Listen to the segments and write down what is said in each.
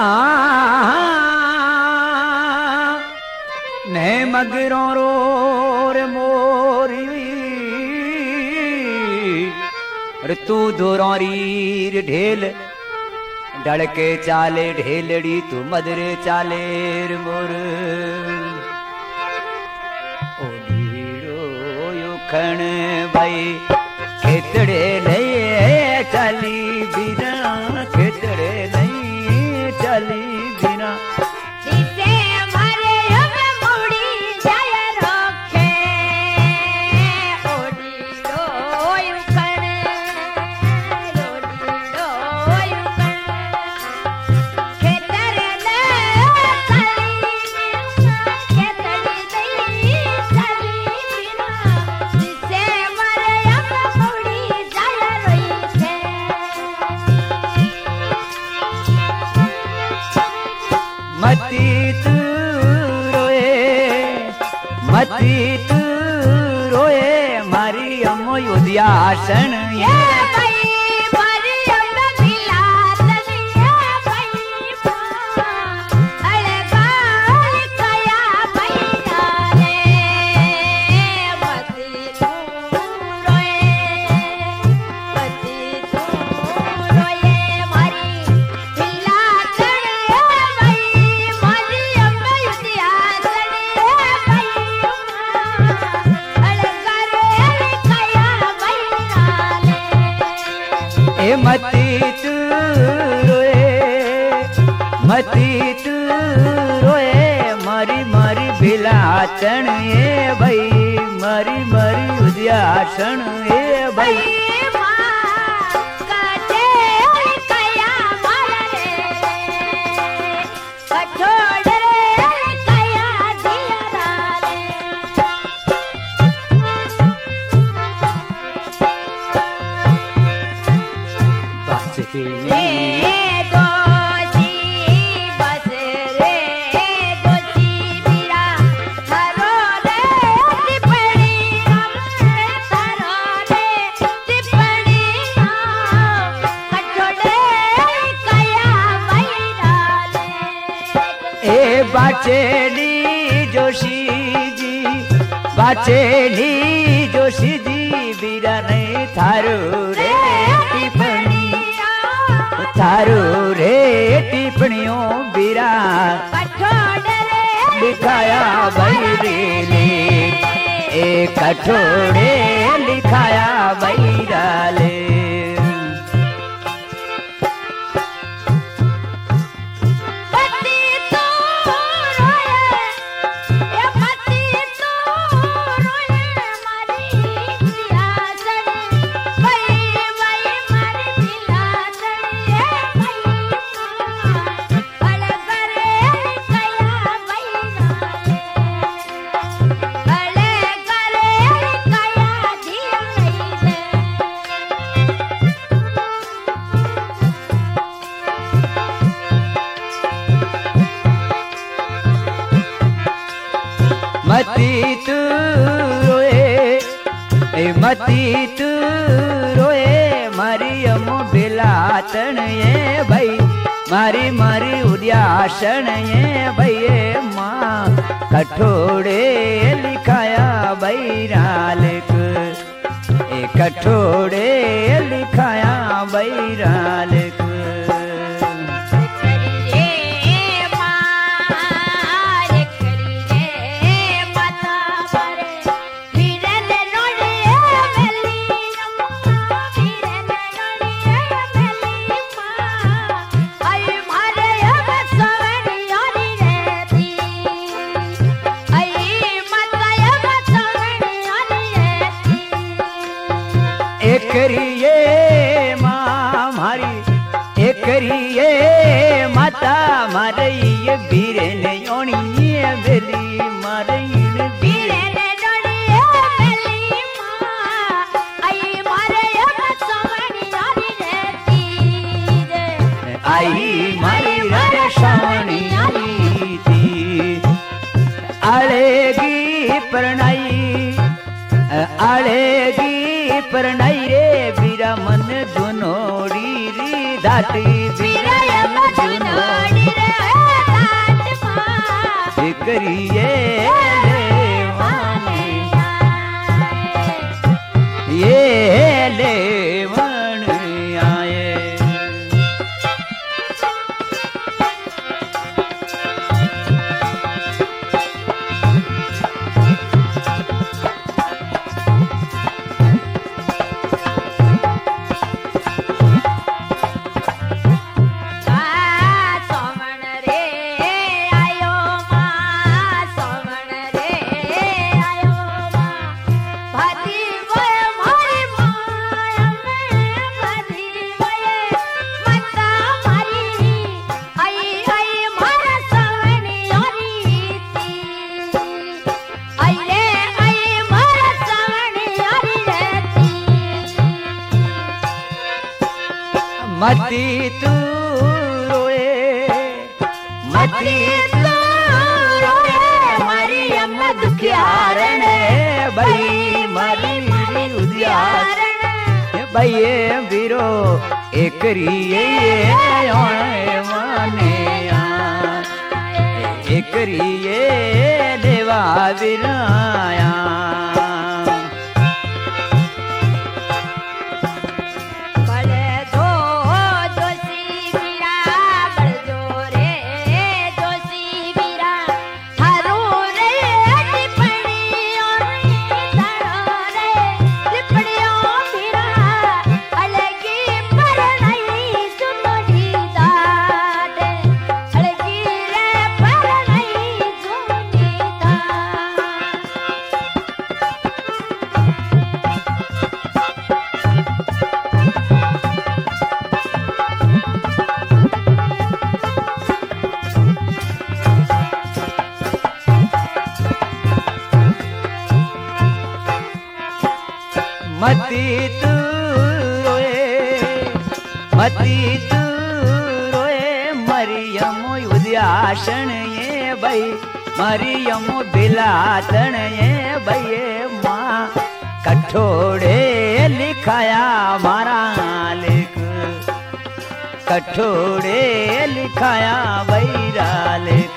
ने मगरों रो रे मोरी तू दोरी ढेल डड़के चाले ढेलड़ी तू मदरे चाले रे मोर ओडीरो युखण भाई खेतड़े नहीं चली बिना खेतड़े नहीं चली बिना मती तू रोए मारी अम्मो युधियासन ये भाई मारी अम्मा मिलासन ये भाई अरे बाल कया भैया रे मती तू रोए मारी मिलासन ये भाई मारी अम्मा युधियासन मती तू रोए मारी मारी बिलाचन ये भाई मारी मारी उद्यासन ये भाई बाचेली जोशी जी बीरा नहीं थारू रे टिप्पणी थारू रे टिप्पणियों बीरा लिखाया भाई रे एक कठोड़े लिखाया भाई डाले मती तू रोए मारी अम्मो बिलाचन ये भाई मारी मारी उद्यासन ये भाई माँ कठोड़े लिखाया भाई रालक ए कठोड़े लिखाया भाई रालक एकरिए माँ मारी एकरिए माता मारे ये बीरे ने योनी ये बेली मारे ये बीरे ने योनी ये बेली माँ आई मारे ये सवनी यारी रहती रे आई मारी रे सवनी यारी थी आलेगी परनाई आलेगी परनाई रे बीरा मन जुनोड़ी री धाटी बीरा मन जुनोड़ी करिए ये लेवन आए। मती तू रोए, मती तू रोए, मारी अम्मा दुखियारण भाई, मारी उदियारण भाई वीरो एकरिए माने एकरिए देवा विराया। मती तू रोए, मती तू रोए, मरियम उद्यासन ये भाई, मरियम बिलातन ये भाई माँ कठोड़े लिखाया मारा लिख, कठोड़े लिखाया बैरा लिख।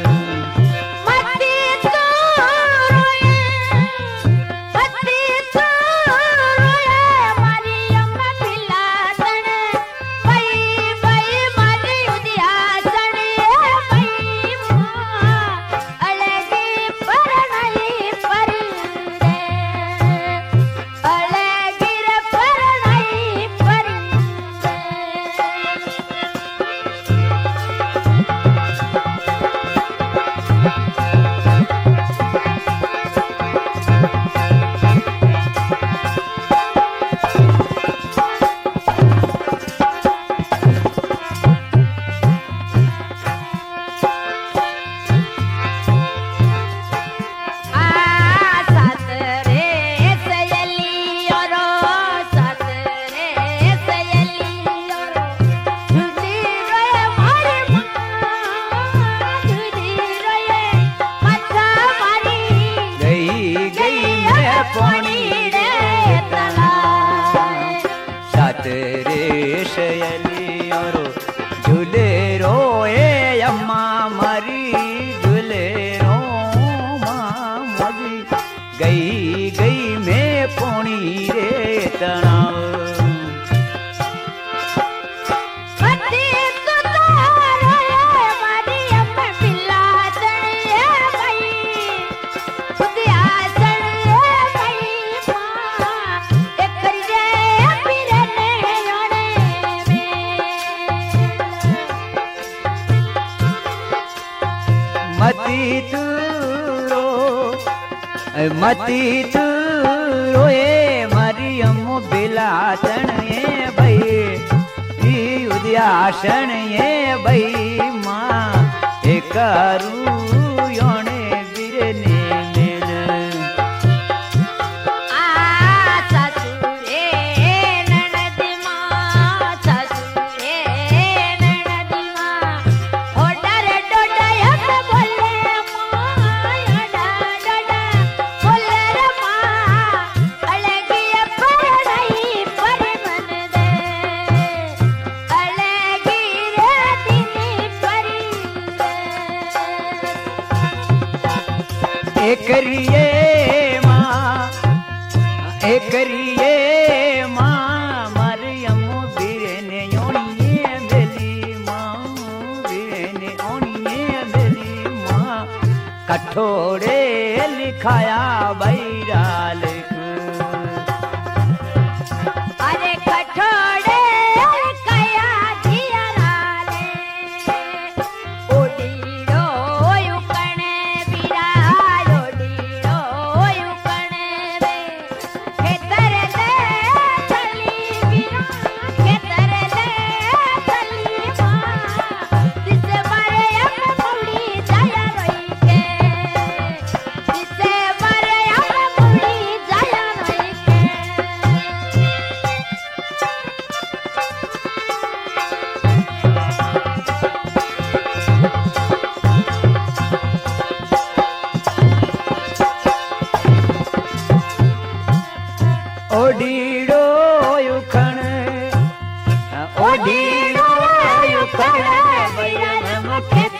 झूले रोए अम्मा मरी, झूले रो माँ मरी, गई गई मैं पोनी रे तनाव। मती तू रो, मती तू रोए, मरियम बिलातन ये भाई, उद्यासन ये भाई माँ एकरू योने बिरने अलगी रे दिनी एकरिए माँ मरियम बीरने ओणिए बेली माँ बीरने ओणिए बेली माँ कठोरे लिखाया बैरा लिख अरे कठोरे कया जियराले ओडीरो युकणे बीरा ओडीरो युकणे रे खेतर ले चली बीरा खेतर ले चली मां तिसे मारे अब मुड़ी जाया रही के तिसे मारे अब मुड़ी जाया रही के ओडीरो युखण ओडीरो युकणे बीरा मुखे